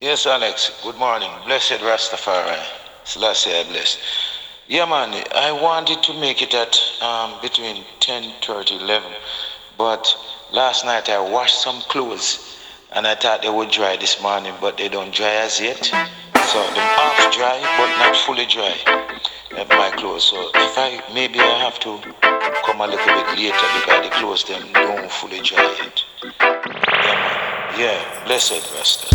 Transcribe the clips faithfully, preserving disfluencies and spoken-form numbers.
Yes, Alex. Good morning. Blessed Rastafari. Selassie, I bless. Yeah, man. I wanted to make it at um, between ten thirty, eleven, but last night I washed some clothes and I thought they would dry this morning, but they don't dry as yet. So them half dry, but not fully dry. uh, My clothes. So if I maybe I have to come a little bit later because the clothes them don't fully dry yet. Yeah, man. Yeah. Blessed Rasta.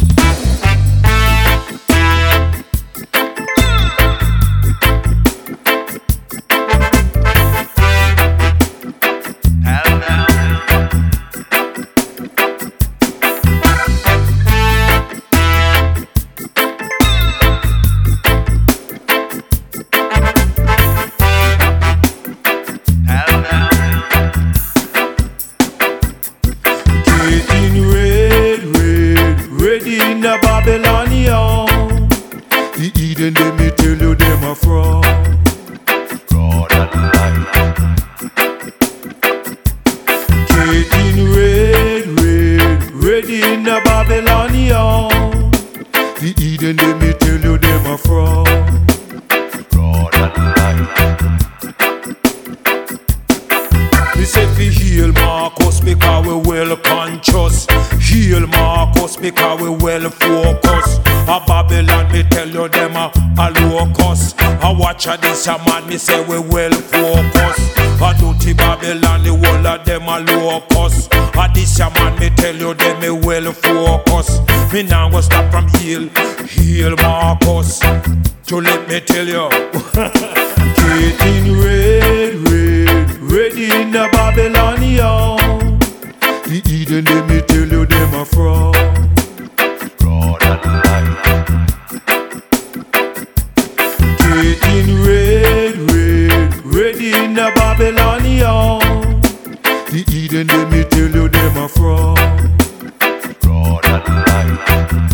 In the Babylonian, the Eden, let me tell you, them are from God and light. Getting red, red, ready in the Babylonian, the Eden, let me tell you, them are from God and light. Me say fi heal Marcus because we well conscious. Heal Marcus because we well focus. A Babylon, me tell you them a, a locus. A watch a this a man, me say we well focus. A dirty Babylon, the whole of them a locus. A this a man, me tell you them me well focus. Me now go stop from heal, heal Marcus. So let me tell you, getting red, red, ready in the Babylonian. The Eden, let me tell you, them are from God and light. Getting red, red, ready in the Babylonian. The Eden, let me tell you, them are from God and light.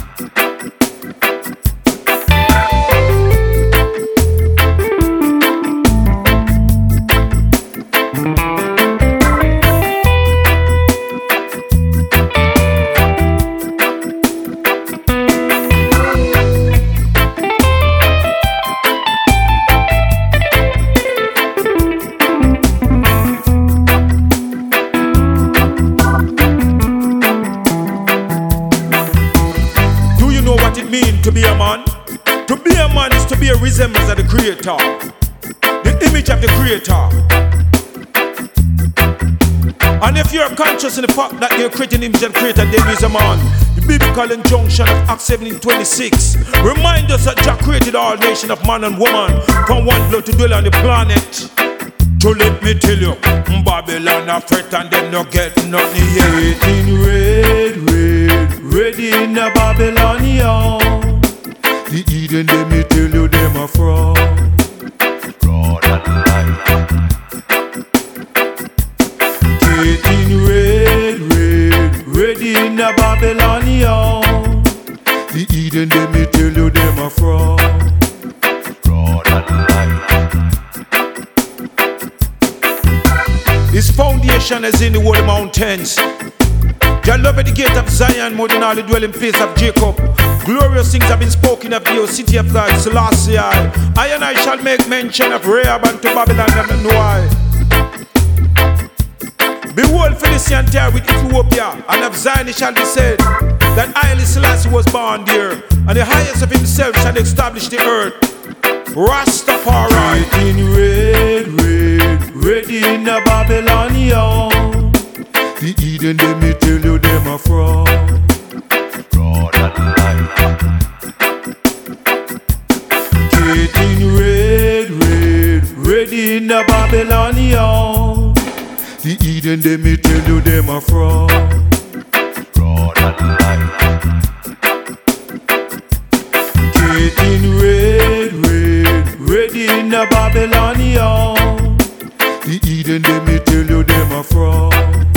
To be a man, to be a man is to be a resemblance of the Creator, the image of the Creator. And if you're conscious in the fact that you're creating the image of the Creator, then you're a man. The biblical injunction of Acts seventeen twenty-six reminds us that Jah created all nations of man and woman from one blood to dwell on the planet. So let me tell you, Babylon a fret and them no get nothing yet. In red, red, ready in the Babylonian. The Eden, let me tell you, them are from God and light. Getting red, red, ready in the Babylonian. The Eden, let me tell you, them are from God and light. His foundation is in the holy mountains. Jah love at the gate of Zion more than all the dwelling place of Jacob. Glorious things have been spoken of thee, O city of God, Selassie. I and I shall make mention of Rahab and to Babylon and Noah. Behold, Philistine there with Ethiopia, and of Zion it shall be said that Haile Selassie was born there, and the highest of himself shall establish the earth. Rastafari. In red, red, ready in the Babylonian. The Eden, let me tell you, them are from God and light. Getting red, red, ready in the Babylonian. The Eden, let me tell you, them are from God and light. Getting red, red, ready in the Babylonian. The Eden, let me tell you, them are from